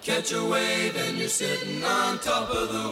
Catch a wave and you're sitting on top of the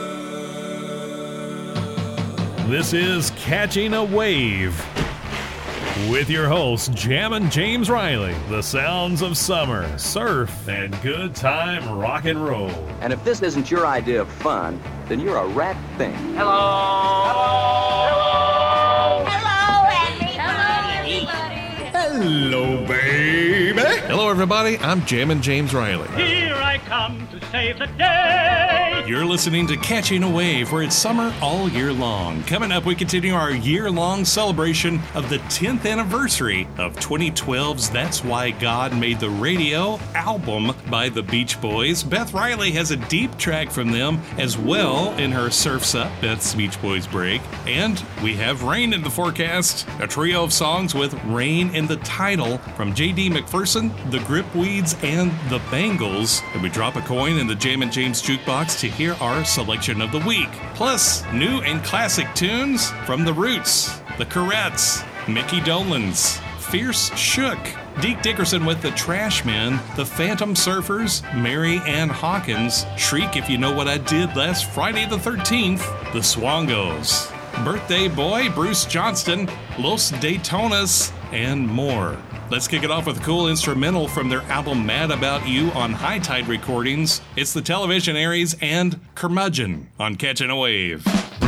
world. This is Catching a Wave with your hosts, Jammin' James Riley, the sounds of summer, surf, and good time rock and roll. And if this isn't your idea of fun, then you're a rat thing. Hello. Hello. Hello, everybody. Hello, baby. Hello, everybody. I'm Jammin' James Riley. Here I come to save the day. You're listening to Catching a Wave, where it's summer all year long. Coming up, we continue our year-long celebration of the 10th anniversary of 2012's That's Why God Made the Radio album by the Beach Boys. Beth Riley has a deep track from them as well in her Surf's Up, Beth's Beach Boys break. And we have rain in the forecast, a trio of songs with rain in the title from J.D. McPherson, the Gripweeds, and the Bangles. And we drop a coin in the Jammin' James jukebox to hear our selection of the week. Plus, new and classic tunes from The Roots, The Corettes, Mickey Dolenz, Fierce Shook, Deke Dickerson with the Trashmen, the Phantom Surfers, Mary Ann Hawkins, Shriek If You Know What I Did Last Friday the 13th, the Swangos, Birthday Boy, Bruce Johnston, Los Daytonas, and more. Let's kick it off with a cool instrumental from their album Mad About You on High Tide Recordings. It's the Television Aries and Curmudgeon on Catching a Wave.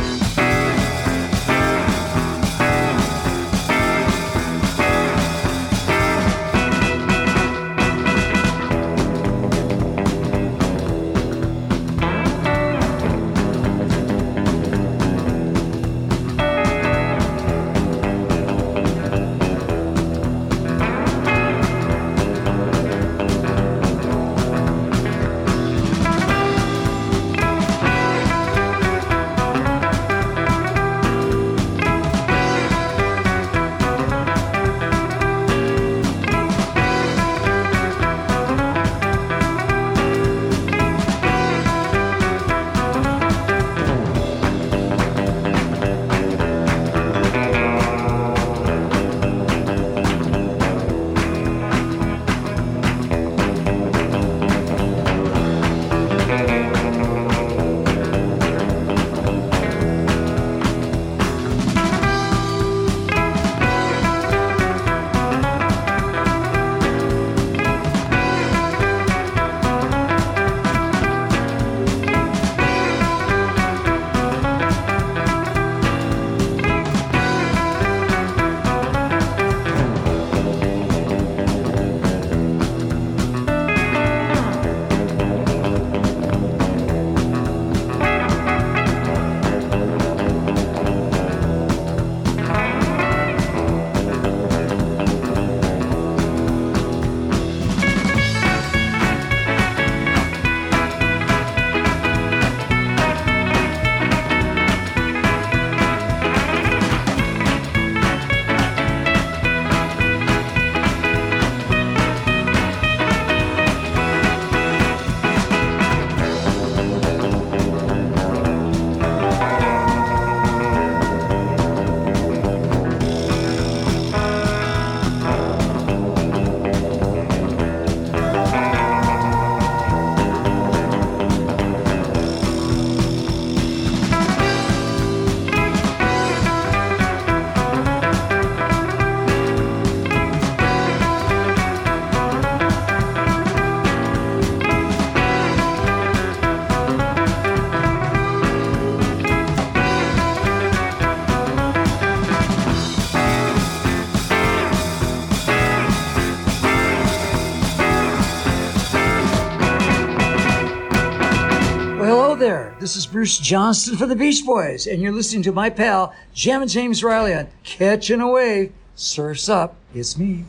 This is Bruce Johnston for the Beach Boys, and you're listening to my pal, Jammin' James Riley on Catching a Wave. Surf's Up, it's me.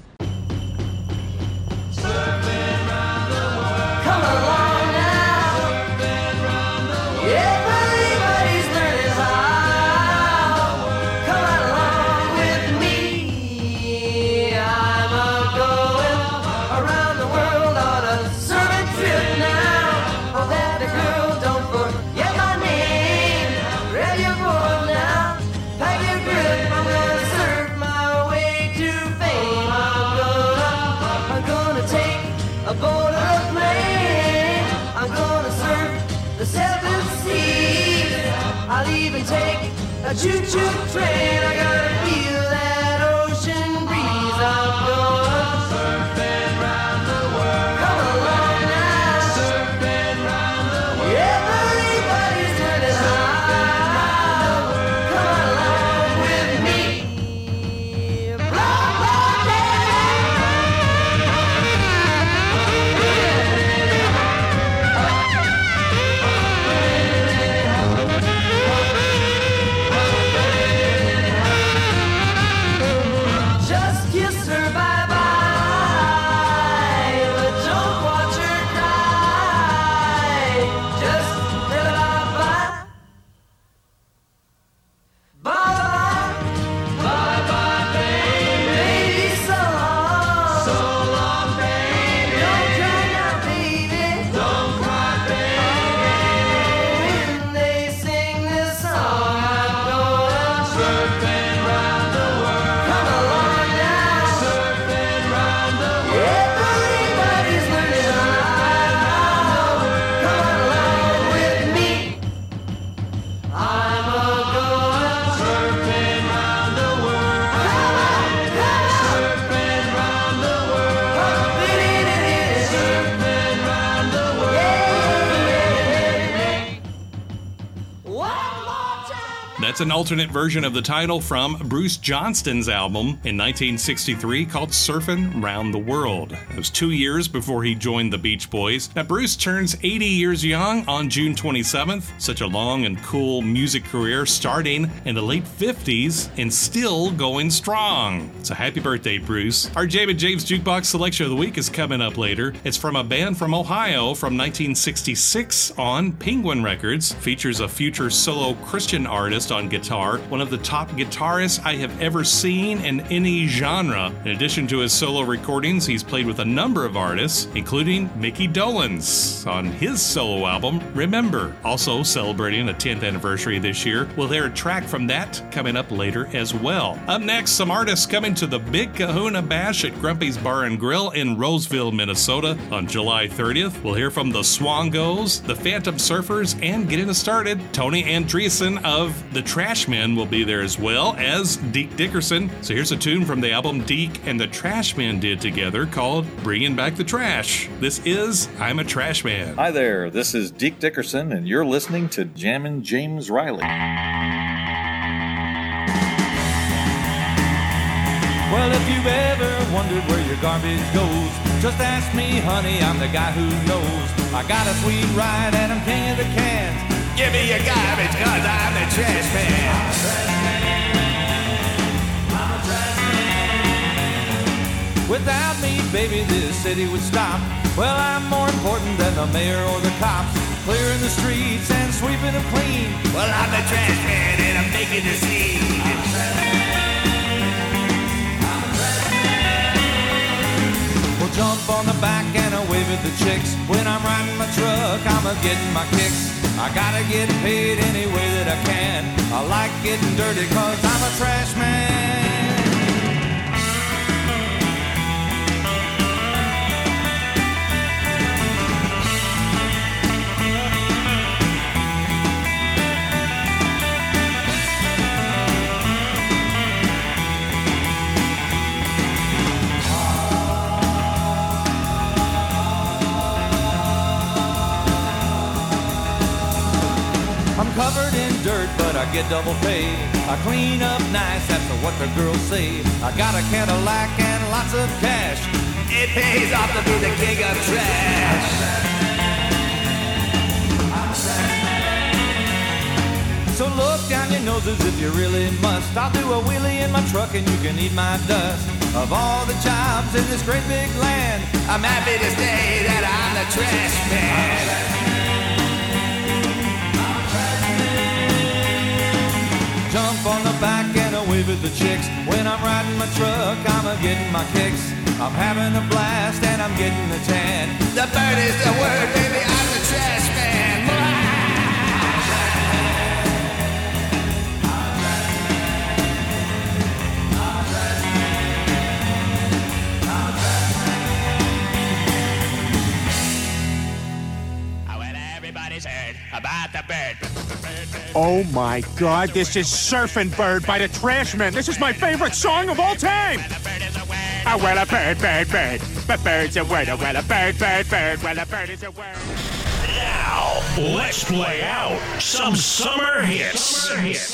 Pack your grip, I'm gonna surf my way to fame. take a choo-choo train. I gotta feel that ocean breeze. I'm going surfing round the world. Come along now, surfing round the world. Everybody's learning how. Come along with me. Blah, blah, just kiss her bye-bye, but don't watch her cry. Just tell her bye-bye. Bye-bye. Bye-bye, baby. Baby, so long. So long, baby. Don't cry now, baby. Don't cry, baby. When they sing this song, I'm going surfing round the world. Come along now, surfing round the world. Everybody's learning how. Come along with me. I'm a-going surfing round the world. Come on, surfing round the world. Surfing round the world. One more time. That's an alternate version of the title from Bruce Johnston's album in 1963 called Surfin' Round the World. It was 2 years before he joined the Beach Boys. Now, Bruce turns 80 years young on June 27th. Such a long and cool music career starting in the late 50s and still going strong. So happy birthday, Bruce. Our Jammin' James Jukebox Selection of the Week is coming up later. It's from a band from Ohio from 1966 on Penguin Records. Features a future solo Christian artist on guitar, one of the top guitarists I have ever seen in any genre. In addition to his solo recordings, he's played with a number of artists, including Mickey Dolenz on his solo album, Remember. Also celebrating a 10th anniversary this year. We'll hear a track from that coming up later as well. Up next, some artists coming to the Big Kahuna Bash at Grumpy's Bar and Grill in Roseville, Minnesota on July 30th. We'll hear from the Swangos, the Phantom Surfers, and getting us started, Tony Andreessen of the Trashmen will be there as well as Deke Dickerson. So here's a tune from the album Deke and the Trashmen did together called Bringing Back the Trash. This is I'm a Trash Man. Hi there, this is Deke Dickerson, and you're listening to Jammin' James Riley. Well, if you've ever wondered where your garbage goes, just ask me, honey, I'm the guy who knows. I got a sweet ride and I'm king of the cans. Give me your garbage, cause I'm the trash man. I'm a trash man. Without me, baby, this city would stop. Well, I'm more important than the mayor or the cops. Clearing the streets and sweeping them clean. Well, I'm the trash man and I'm making the scene. Well, jump on the back and I wave at the chicks. When I'm riding my truck, I'm a-getting my kicks. I gotta get paid any way that I can. I like getting dirty cause I'm a trash man. I'm covered in dirt, but I get double pay. I clean up nice, that's what the girls say. I got a Cadillac and lots of cash. It pays off to be the king of trash. So look down your noses if you really must. I'll do a wheelie in my truck and you can eat my dust. Of all the jobs in this great big land, I'm happy to say that I'm the trash man. Jump on the back and I wave at the chicks. When I'm riding my truck, I'm a-getting my kicks. I'm having a blast and I'm getting a tan. The bird is the word, baby, I'm the trash man. Well, Everybody's heard about the bird. Oh my God, this is Surfing Bird by the Trashmen. This is my favorite song of all time. Oh, well, a bird, bird, bird. But bird's a word. Oh, well, a bird, bird, bird. Well, a bird is a word. Now, let's play out some summer hits.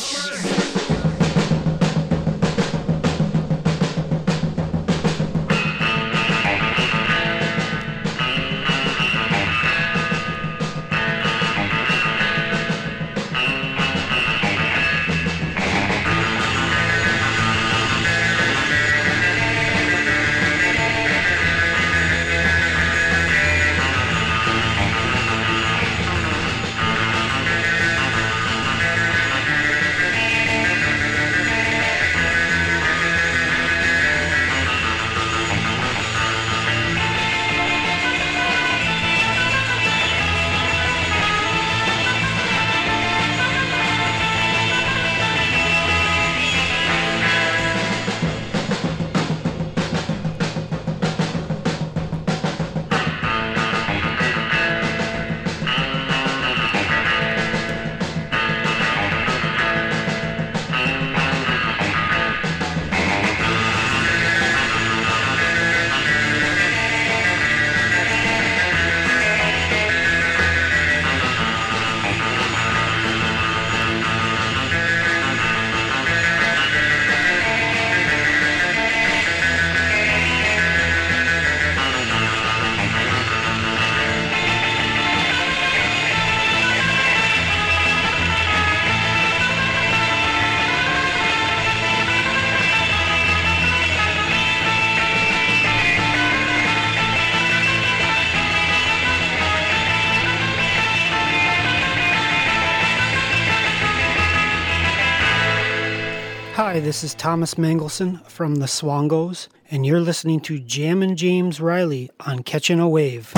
Hi, this is Thomas Mangelson from the Swangos, and you're listening to Jammin' James Riley on Catchin' a Wave.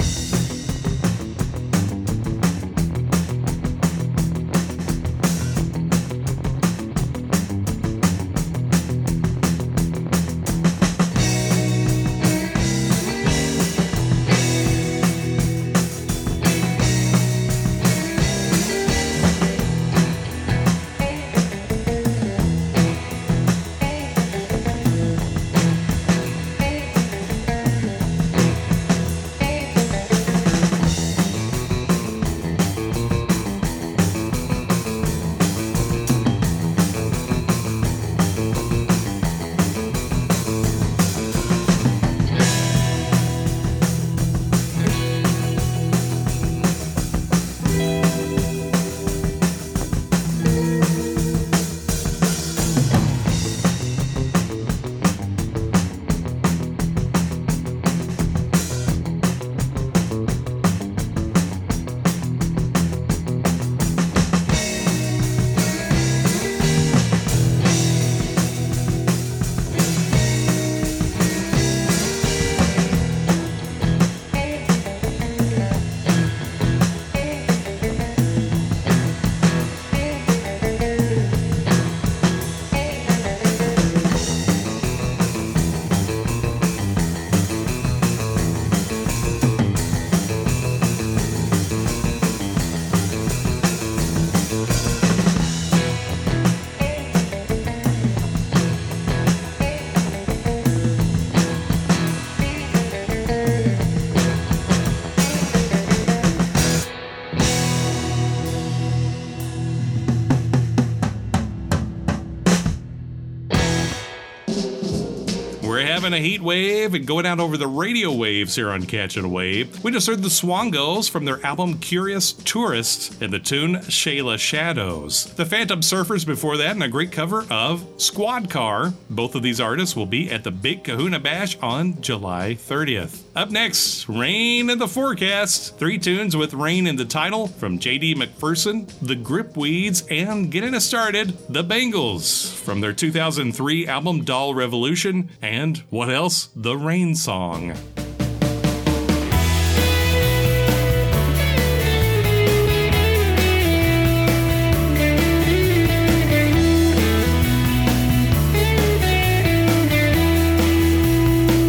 Having a heat wave and going out over the radio waves here on Catchin' a Wave. We just heard the Swangos from their album Curious Tourist and the tune Shayla Shadows. The Phantom Surfers before that and a great cover of Squad Car. Both of these artists will be at the Big Kahuna Bash on July 30th. Up next, Rain in the Forecast. 3 tunes with Rain in the title from J.D. McPherson, The Gripweeds, and getting us started, The Bangles from their 2003 album Doll Revolution, and what else? The Rain Song.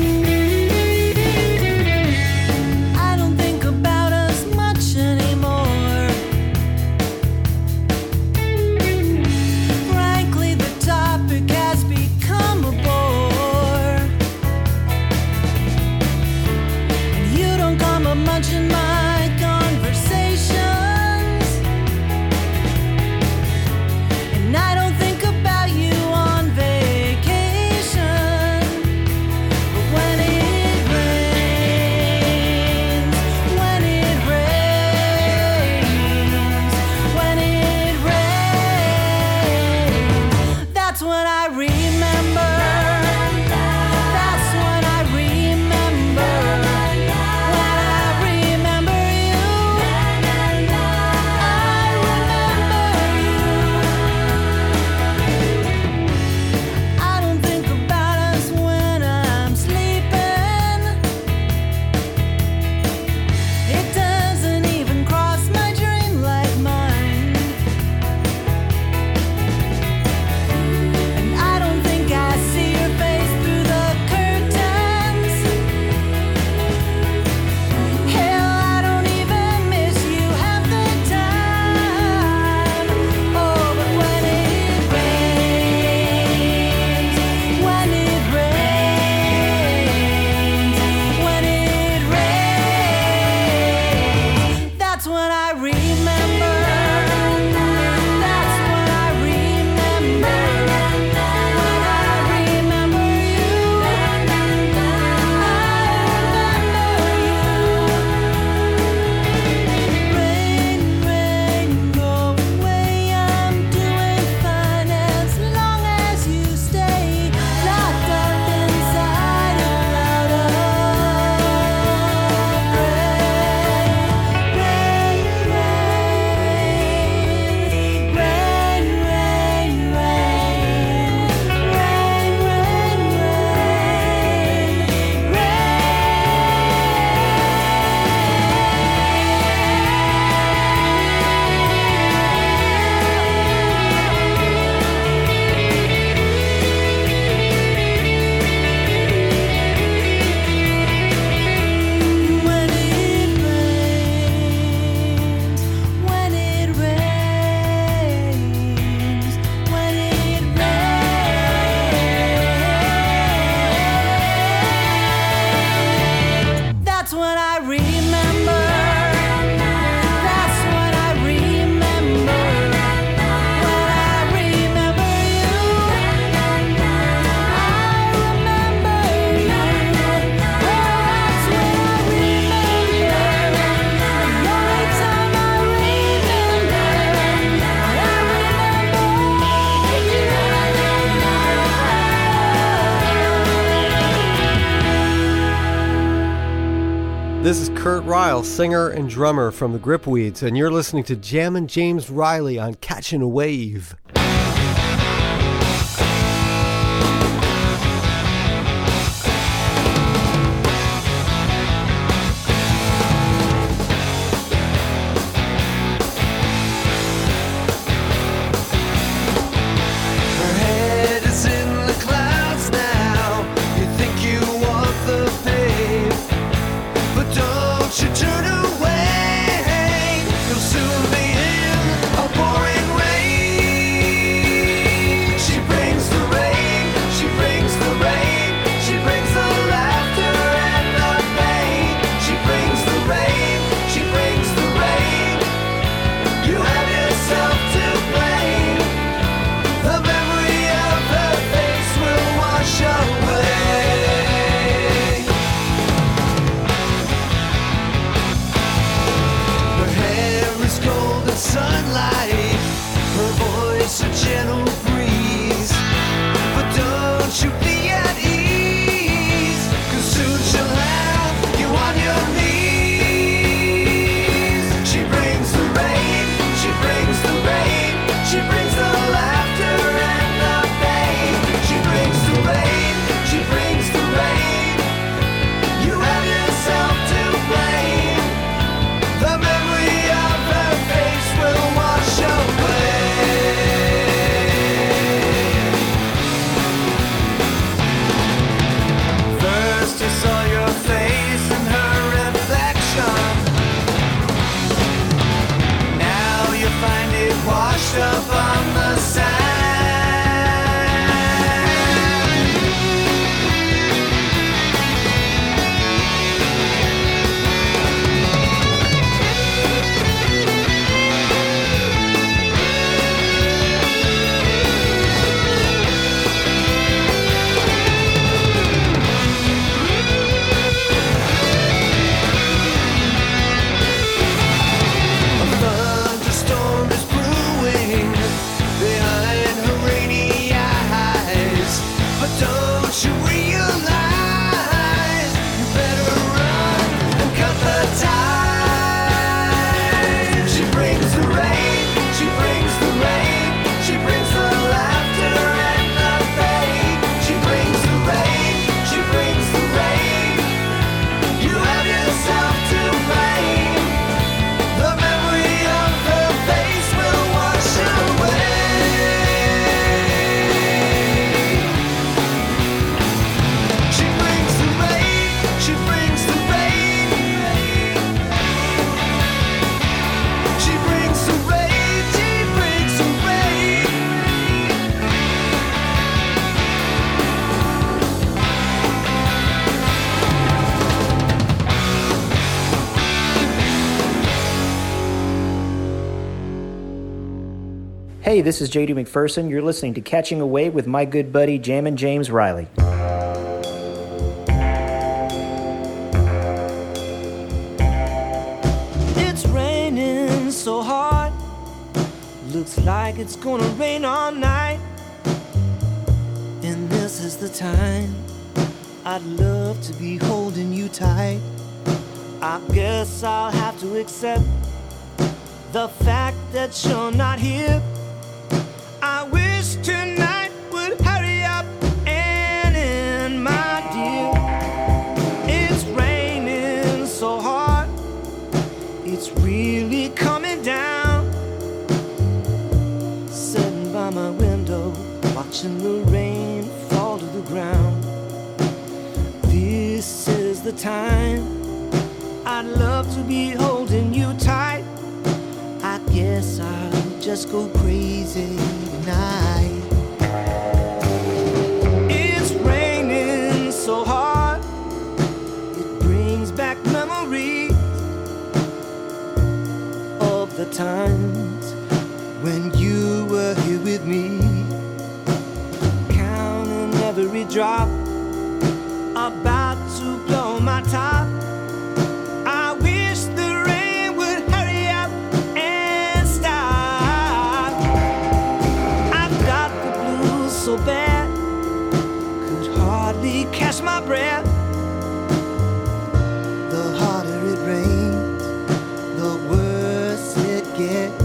I don't think about us much anymore. munching my conversations. And I don't think about you on vacation. But when it rains, when it rains, when it rains, that's when I remember. That's when I remember. When I remember you. I remember you. I don't think about us when I'm sleeping. It doesn't even cross my dreamlike mind. And I don't think I see your face through the curtains. Hell, I don't even miss you half the time. Oh, but when it rains, when it rains, when it rains, that's when I remember. That's when I remember. When I remember you. I remember you. Rain, rain, go away. I'm doing fine as long as you stay locked up inside a cloud of rain. Rain, rain, rain, rain, when it rains, when it rains, when it rains, that's when I remember. That's when I remember. When I remember you. I remember you. Oh, that's when I remember. The only time I remember. This is Kurt Ryle, singer and drummer from the Gripweeds, and you're listening to Jammin' James Riley on Catchin' a Wave. Her head is in the clouds now. You think you want the pain, but don't you turn away. You'll soon be in a pouring rain. She brings the rain. She brings the rain. She brings the laughter and the pain. She brings the rain. She brings the rain. You have yourself to blame. The memory of her face will wash away. Her hair is golden sunlight. Her voice a gentle breeze. But don't you be at ease, 'cause soon she'll have you on your knees. She brings the rain. She brings the rain. She brings the laughter and the pain. She brings the rain. She brings the rain. You have yourself to blame. The memory of her face will wash away. First I saw your face in her reflection. Now you find it washed up on the sand. Hey, this is J.D. McPherson. You're listening to Catching a Wave with my good buddy Jammin' James Riley. It's raining so hard, looks like it's gonna rain all night. And this is the time I'd love to be holding you tight. I guess I'll have to accept the fact that you're not here. I wish tonight would hurry up and end, my dear. It's raining so hard, it's really coming down. Sitting by my window, watching the rain fall to the ground. This is the time I'd love to be holding you tight. I guess I'll just go crazy tonight. It's raining so hard, it brings back memories of the times when you were here with me. Counting every drop, about to blow my top. I wish the rain would hurry up and stop. I've got the blues so bad, could hardly catch my breath. The harder it rains, the worse it gets.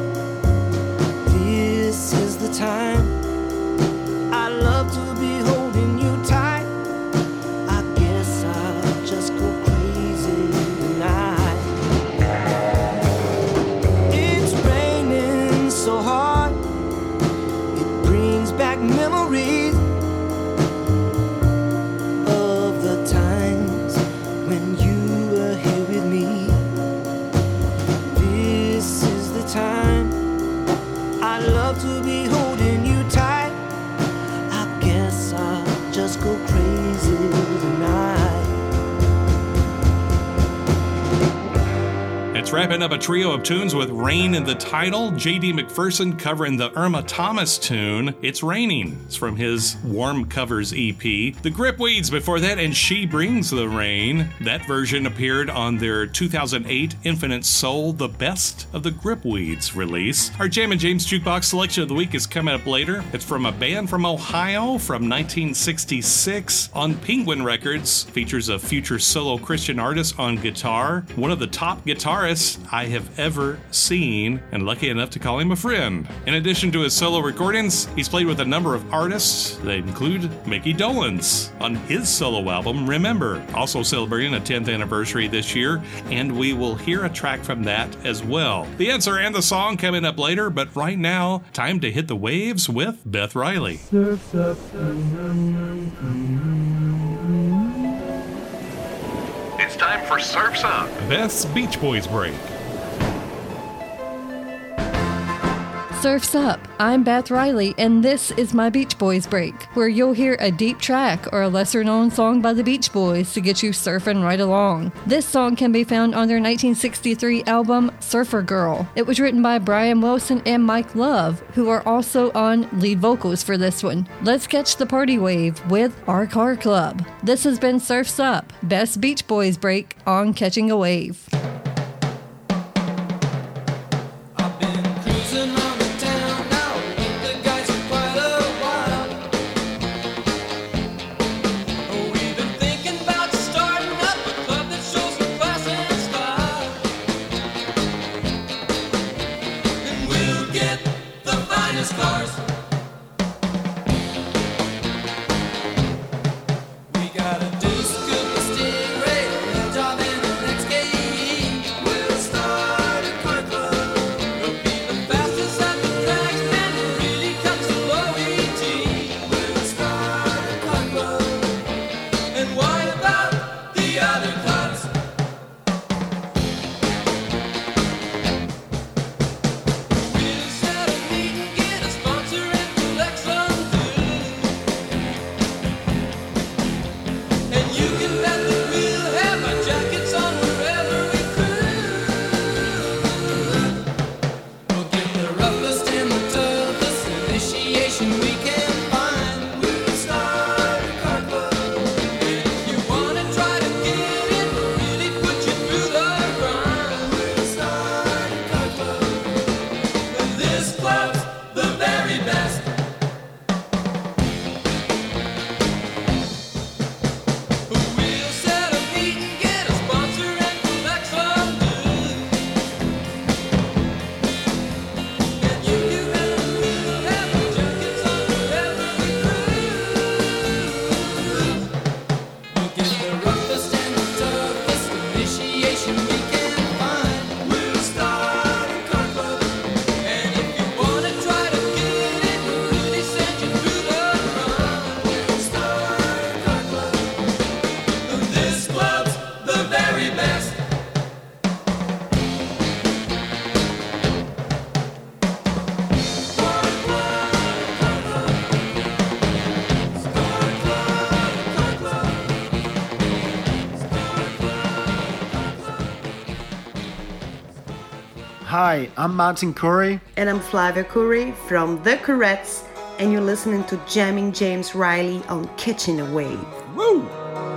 This is the time I love to be holding you tight. I guess I'll just go crazy tonight. It's raining so hard, it brings back memories of the times when you were here with me. This is the time I love to be holding you tight. I guess I'll just go crazy tonight. It's wrapping up a trio of tunes with Rain in the title. J.D. McPherson covering the Irma Thomas tune, It's Raining. It's from his Warm Covers EP. The Gripweeds before that, and She Brings the Rain. That version appeared on their 2008 Infinite Soul, the Best of the Gripweeds release. Our Jammin' James Jukebox selection of the week is coming up later. It's from a band from Ohio from 1966 on Penguin Records. Features a future solo Christian artist on guitar. One of the top guitarists I have ever seen, and lucky enough to call him a friend. In addition to his solo recordings, he's played with a number of artists. They include Mickey Dolenz on his solo album, Remember, also celebrating a 10th anniversary this year, and we will hear a track from that as well. The answer and the song coming up later, but right now, time to hit the waves with Beth Riley. It's time for Surf's Up, Beth's Beach Boys break. Surf's Up. I'm Beth Riley, and this is my Beach Boys break, where you'll hear a deep track or a lesser-known song by the Beach Boys to get you surfing right along. This song can be found on their 1963 album, Surfer Girl. It was written by Brian Wilson and Mike Love, who are also on lead vocals for this one. Let's catch the party wave with Our Car Club. This has been Surf's Up, Best Beach Boys break on Catching a Wave. We got a disco stereo, job in an XKE. Hi, I'm Martin Curry. And I'm Flavia Curry from The Courettes, and you're listening to Jamming James Riley on Catching a Wave. Woo!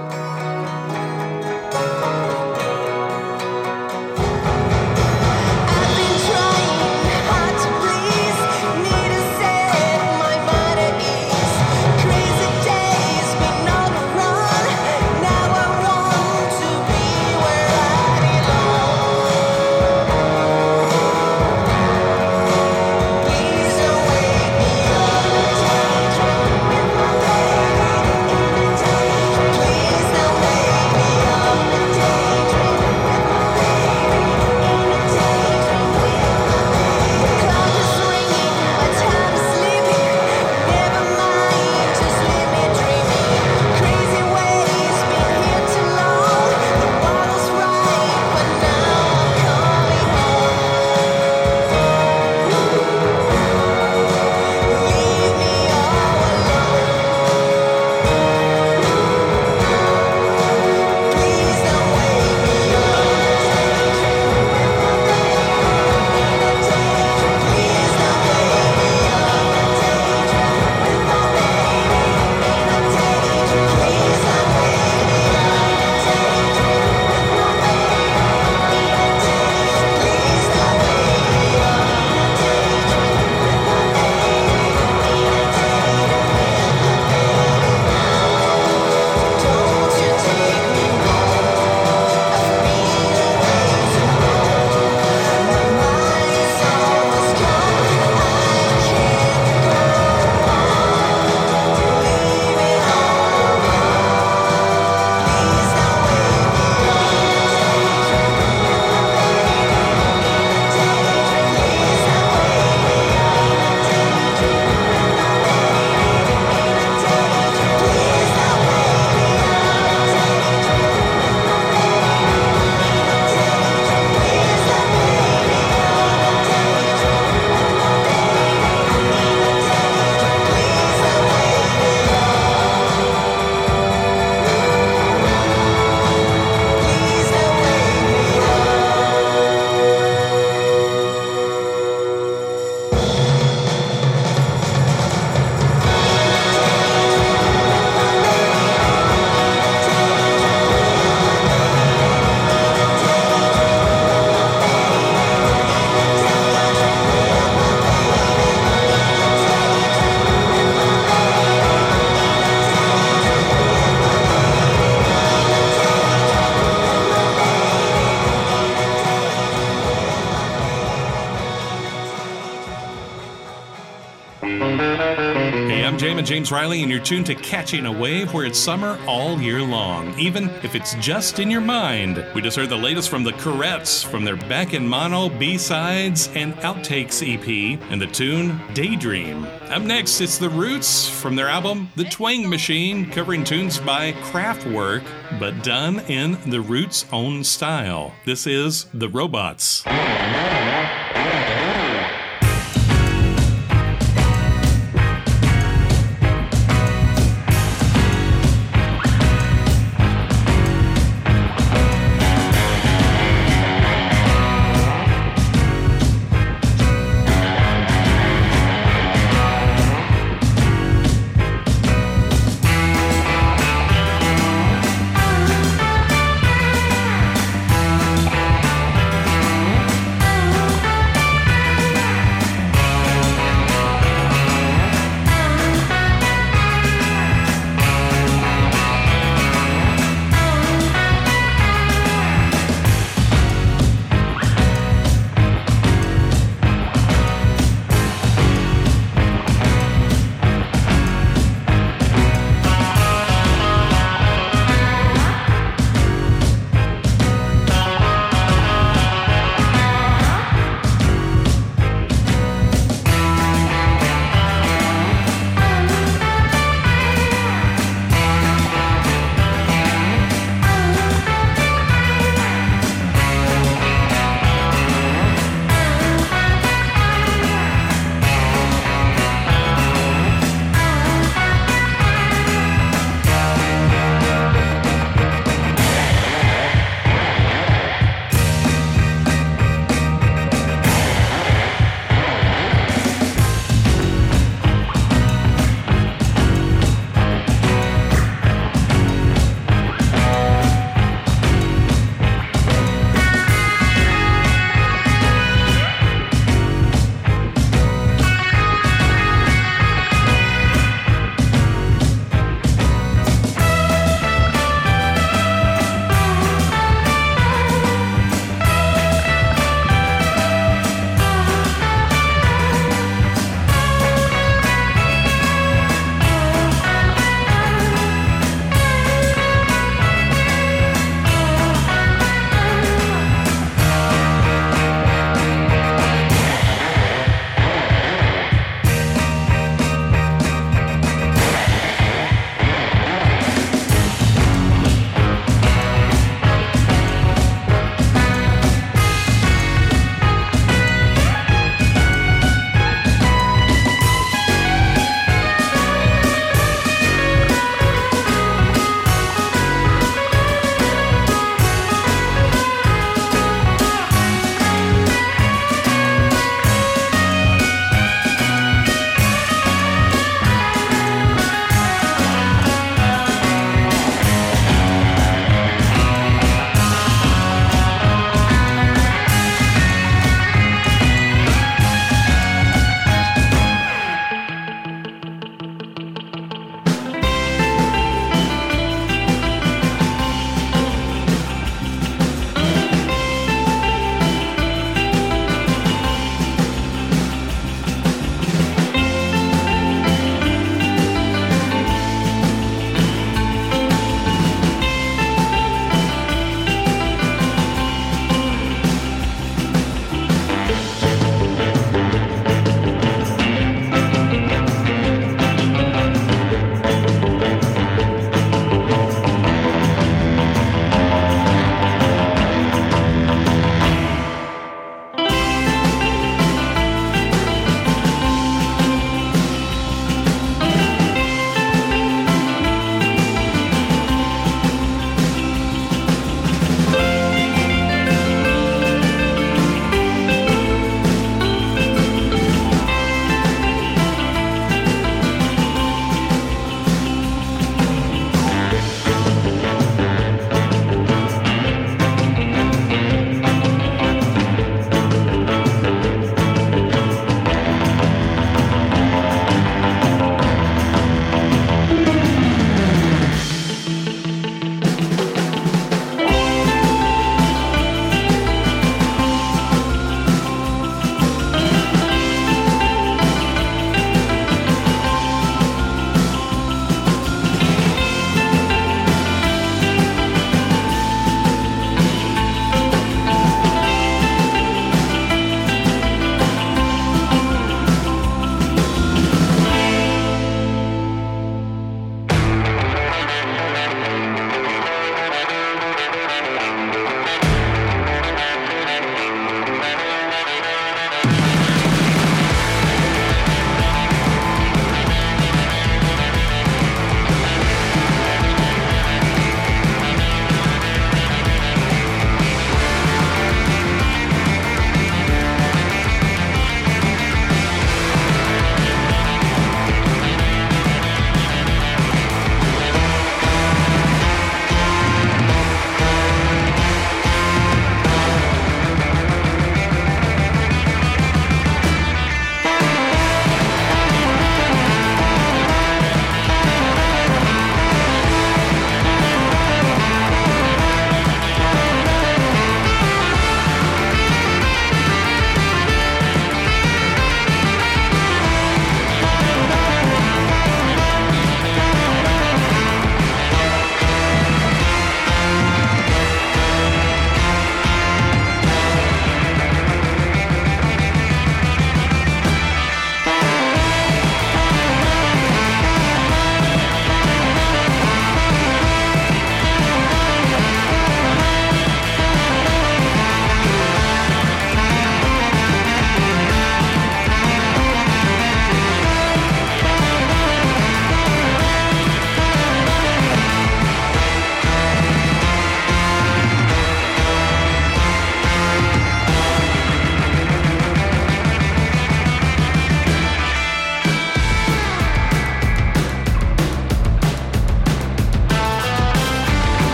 James Riley, and you're tuned to Catching a Wave, where it's summer all year long, even if it's just in your mind. We just heard the latest from the Courettes from their Back in Mono B-Sides and Outtakes EP, and the tune Daydream. Up next, it's The Roots from their album The Twang Machine, covering tunes by Kraftwerk, but done in the Roots' own style. This is The Robots.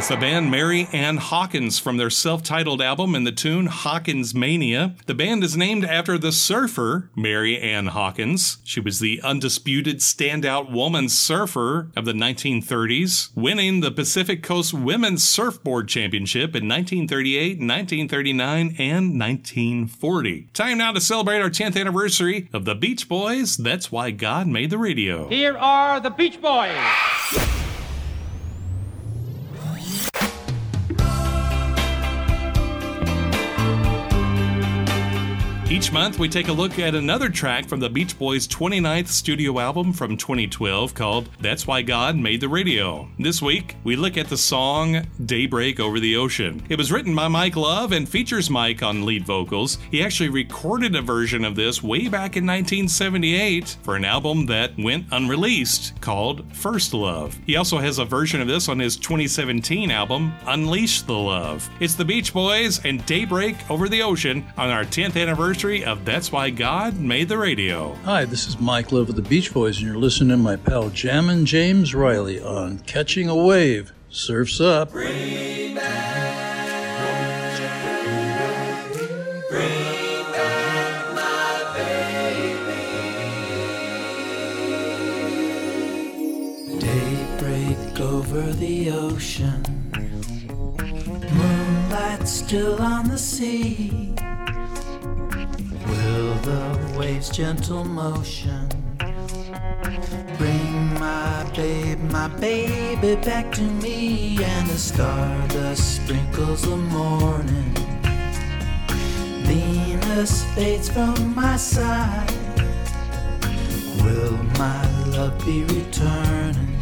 That's the band Mary Ann Hawkins from their self-titled album and the tune Hawkins Mania. The band is named after the surfer Mary Ann Hawkins. She was the undisputed standout woman surfer of the 1930s, winning the Pacific Coast Women's Surfboard Championship in 1938, 1939, and 1940. Time now to celebrate our 10th anniversary of the Beach Boys. That's Why God Made the Radio. Here are the Beach Boys. Each month, we take a look at another track from the Beach Boys' 29th studio album from 2012 called That's Why God Made the Radio. This week, we look at the song Daybreak Over the Ocean. It was written by Mike Love and features Mike on lead vocals. He actually recorded a version of this way back in 1978 for an album that went unreleased called First Love. He also has a version of this on his 2017 album, Unleash the Love. It's the Beach Boys and Daybreak Over the Ocean on our 10th anniversary of That's Why God Made the Radio. Hi, this is Mike Love of the Beach Boys, and you're listening to my pal Jammin' James Riley on Catching a Wave. Surf's up. Bring back my baby. Daybreak over the ocean, moonlight still on the sea. Will the waves' gentle motion bring my baby back to me? And the stardust sprinkles the morning. Venus fades from my side. Will my love be returning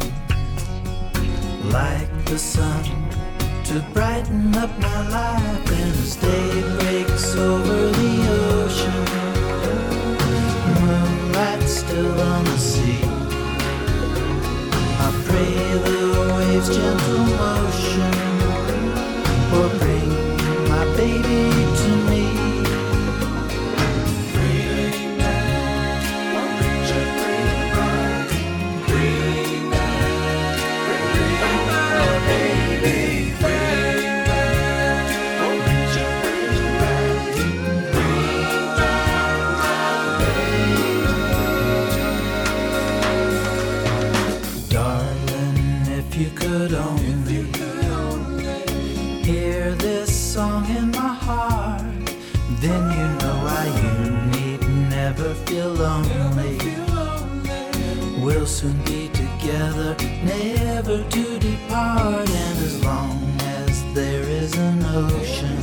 like the sun to brighten up my life? And as day breaks over the ocean, moonlight still on the sea, I pray the waves' gentle motion will bring my baby to me. Bring back my baby. You could only hear this song in my heart, then you know why you need never feel lonely. We'll soon be together, never to depart. And as long as there is an ocean,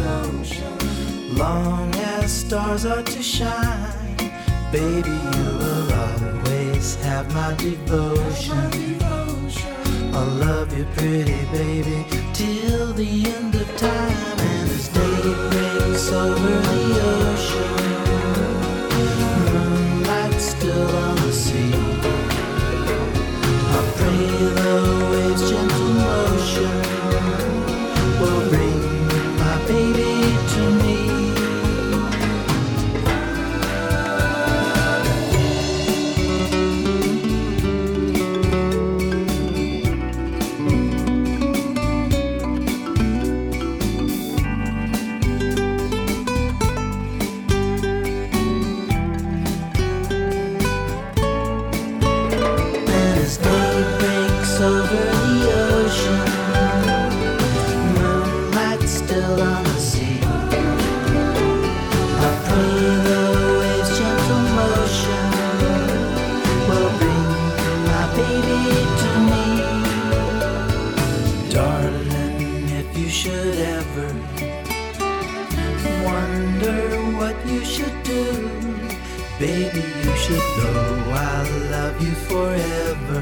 long as stars are to shine, baby, you will always have my devotion. I'll love you, pretty baby, till the end of time. And as day breaks over the ocean, moonlight still on the sea, I pray the waves' gentle motion will bring my baby to me. Over the ocean, moonlight still on the sea, I pray the waves' gentle motion will bring my baby to me. Darling, if you should ever wonder what you should do, baby, you should know I love you forever.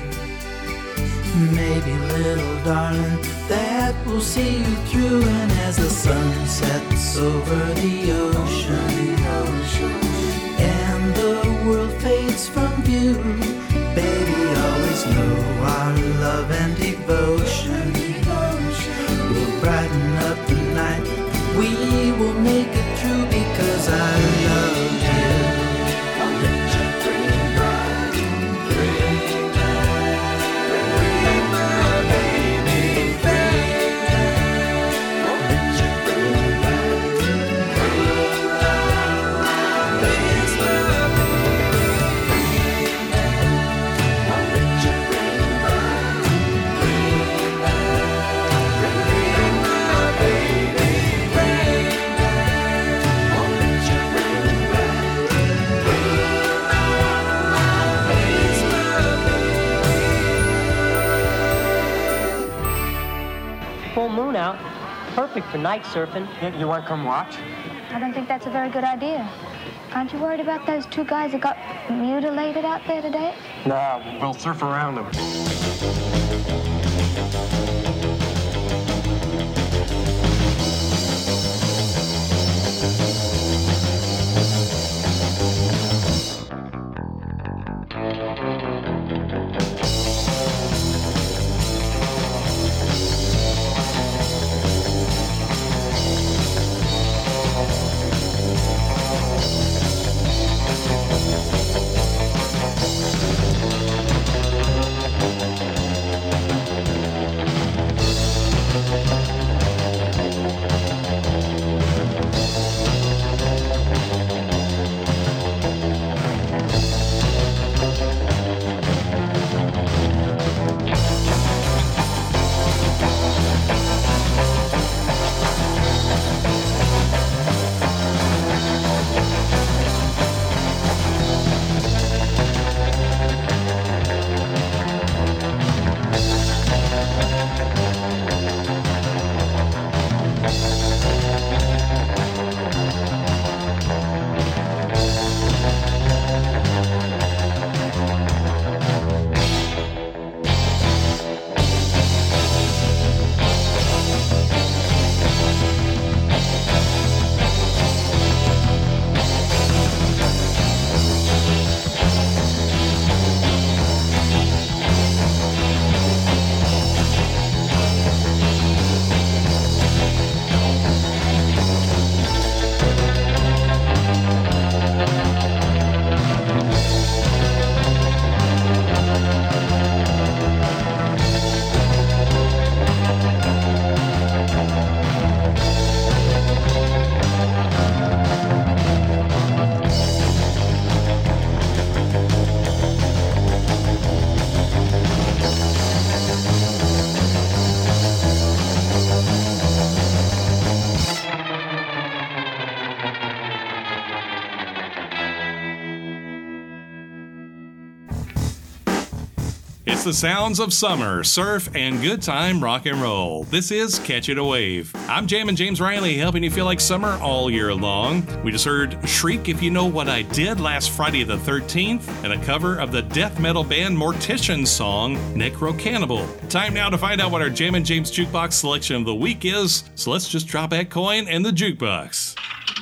Maybe, little darling, that will see you through. And as the sun sets over the ocean and the world fades from view, baby, always know our love and devotion will brighten up the night. We will make it through because I love you. Bring back my baby. perfect for night surfing. You want to come watch? I don't think that's a very good idea. Aren't you worried about those two guys that got mutilated out there today? No, we'll surf around them. It's the sounds of summer, surf, and good time rock and roll. This is Catching a Wave. I'm Jammin' James Riley, helping you feel like summer all year long. We just heard Shriek If You Know What I Did last Friday the 13th, and a cover of the death metal band Mortician's song, Necro Cannibal. Time now to find out what our Jammin' James Jukebox selection of the week is, so let's just drop that coin in the jukebox.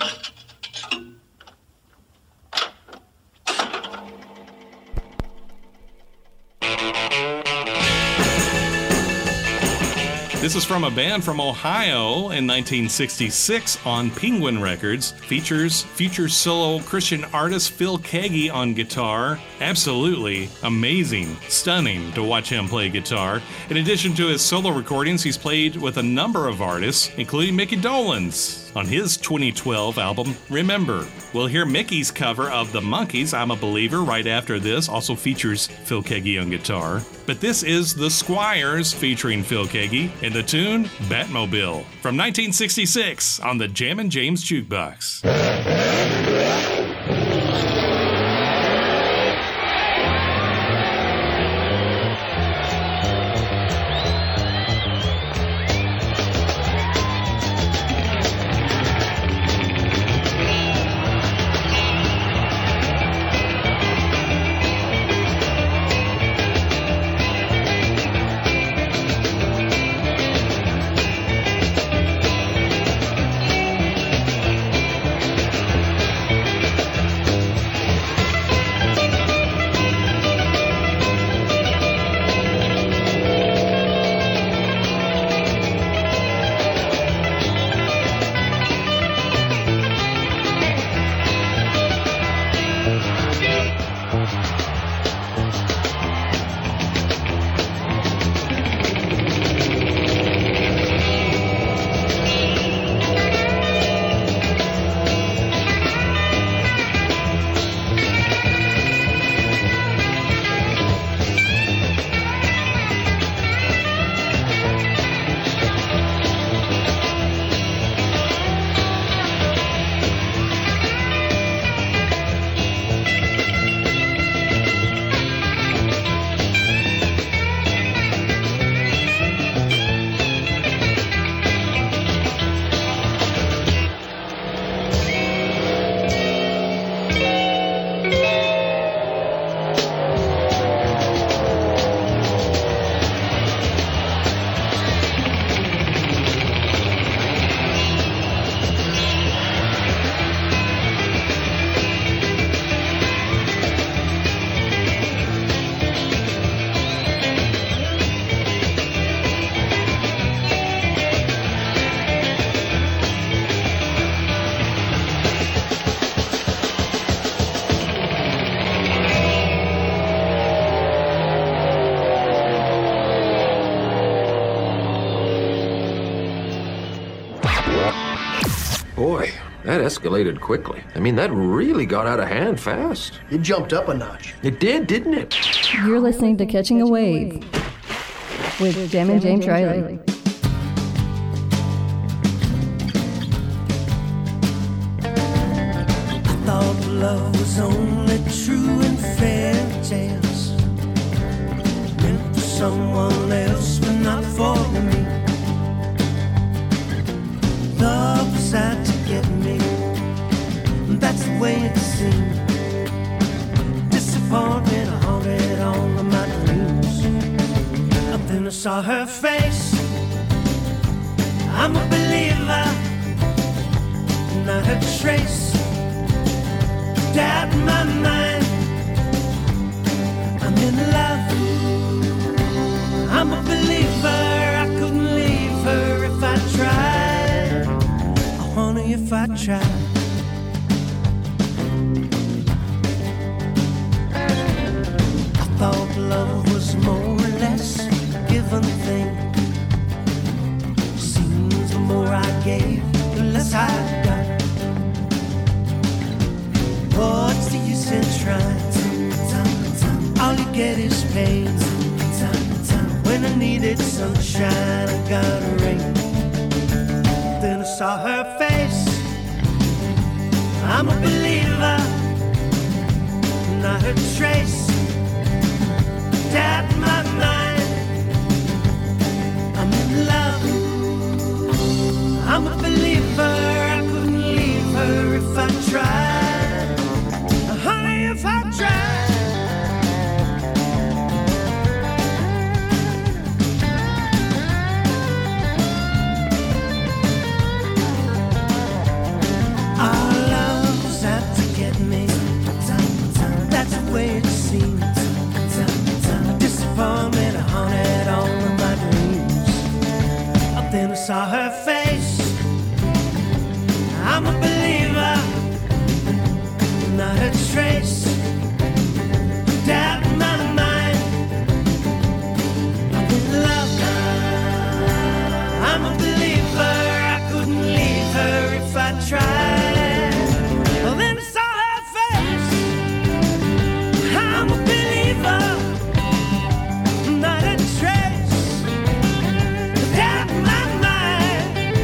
This is from a band from Ohio in 1966 on Penguin Records. Features future solo Christian artist Phil Keaggy on guitar. Absolutely amazing, stunning to watch him play guitar. In addition to his solo recordings, he's played with a number of artists, including Mickey Dolenz on his 2012 album, Remember. We'll hear Mickey's cover of The Monkees' I'm a Believer right after this, also features Phil Keaggy on guitar. But this is The Squires featuring Phil Keaggy and the tune Batmobile from 1966 on the Jammin' James Jukebox. Boy, that escalated quickly. I mean, that really got out of hand fast. It jumped up a notch. It did, didn't it? You're listening to Catching a Wave with Jammin' James Riley. I thought love was only true in fairy tales, meant for someone else but not for me. Love was out to get me, that's the way it seemed. Disappointment haunted all of my dreams. And then I saw her face. I'm a believer, not a trace. Doubt in my mind, I'm in love. I'm a believer, I couldn't leave her if I tried. Oh, honey, if I tried. I thought love was more or less a given thing. Seems the more I gave, the less I got. What's the use in trying? All you get is pain. When I needed sunshine, I got rain. Then I saw her face. I'm a believer, not a trace. Doubt in my mind, I'm in love. I'm a believer, I couldn't leave her if I tried. Honey, if I tried. Our love was out to get me, that's the way it seemed. Disappointment haunted all of my dreams. Then I saw her face. I'm a believer, not a trace. Doubt in my mind, I'm in love. I'm a believer, I couldn't leave her if I tried. Well, then I saw her face. I'm a believer, not a trace. Doubt in my mind,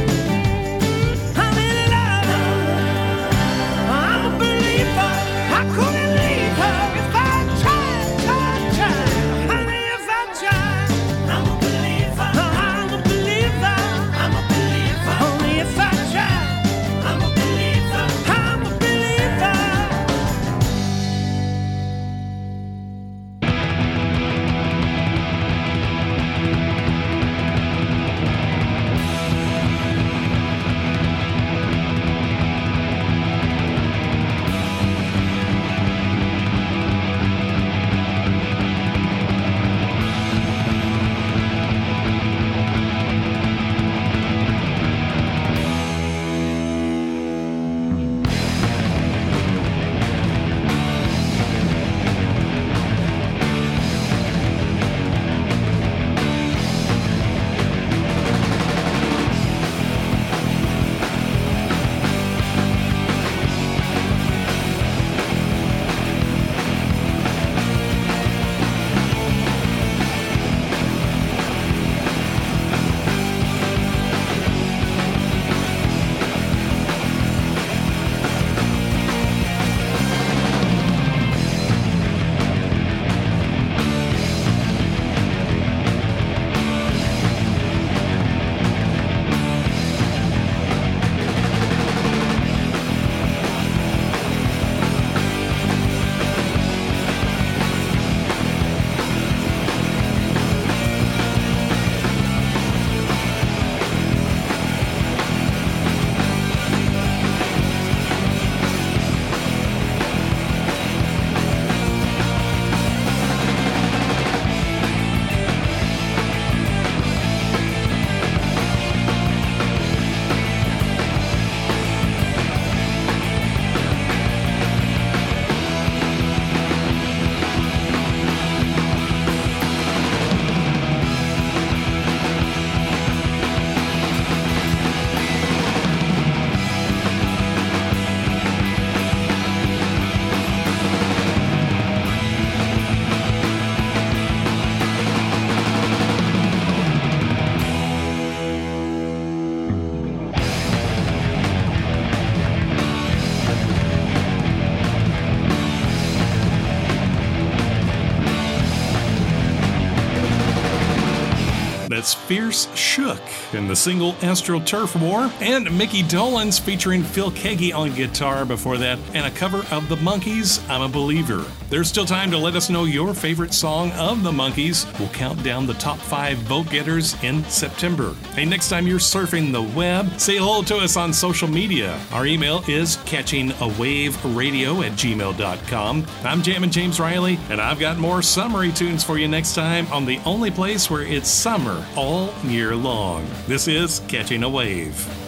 It's Fierce Shook in the single Astral Turf War, and Mickey Dolenz featuring Phil Keaggy on guitar before that, and a cover of The Monkees, I'm a Believer. There's still time to let us know your favorite song of The Monkees. We'll count down the top 5 vote getters in September. Hey, next time you're surfing the web, say hello to us on social media. Our email is catchingawaveradio@gmail.com. I'm Jammin' James Riley, and I've got more summery tunes for you next time on the only place where it's summer all year long. This is Catching a Wave.